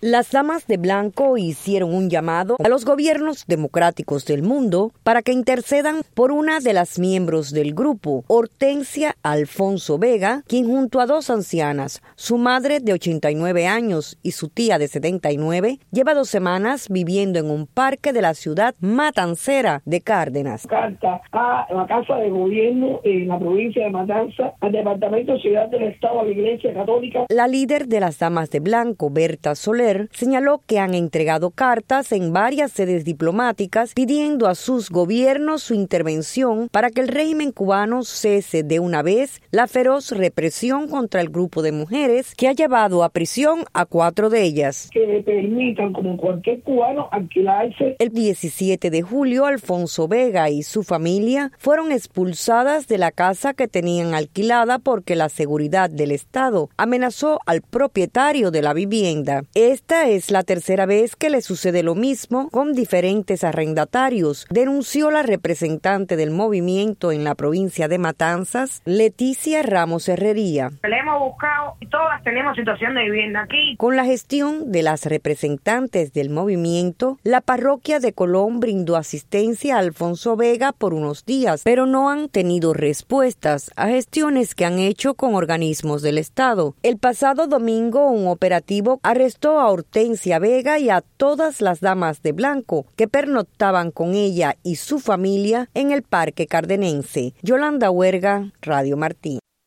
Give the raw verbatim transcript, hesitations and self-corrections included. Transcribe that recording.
Las damas de blanco hicieron un llamado a los gobiernos democráticos del mundo para que intercedan por una de las miembros del grupo, Hortensia Alfonso Vega, quien junto a dos ancianas, su madre de ochenta y nueve años y su tía de setenta y nueve, lleva dos semanas viviendo en un parque de la ciudad matancera de Cárdenas. Carta a la Casa de Gobierno en la provincia de Matanzas, al Departamento de Ciudad del Estado, a la Iglesia Católica. La líder de las damas de blanco, Berta Soler, señaló que han entregado cartas en varias sedes diplomáticas pidiendo a sus gobiernos su intervención para que el régimen cubano cese de una vez la feroz represión contra el grupo de mujeres que ha llevado a prisión a cuatro de ellas. Que le permitan, como cualquier cubano, alquilarse. El diecisiete de julio, Alfonso Vega y su familia fueron expulsadas de la casa que tenían alquilada porque la seguridad del Estado amenazó al propietario de la vivienda. Esta es la tercera vez que le sucede lo mismo con diferentes arrendatarios, denunció la representante del movimiento en la provincia de Matanzas, Leticia Ramos Herrería. Le hemos buscado y todas tenemos situación de vivienda aquí. Con la gestión de las representantes del movimiento, la parroquia de Colón brindó asistencia a Alfonso Vega por unos días, pero no han tenido respuestas a gestiones que han hecho con organismos del Estado. El pasado domingo, un operativo arrestó a Hortensia Vega y a todas las damas de blanco que pernoctaban con ella y su familia en el Parque Cardenense. Yolanda Huerga, Radio Martín.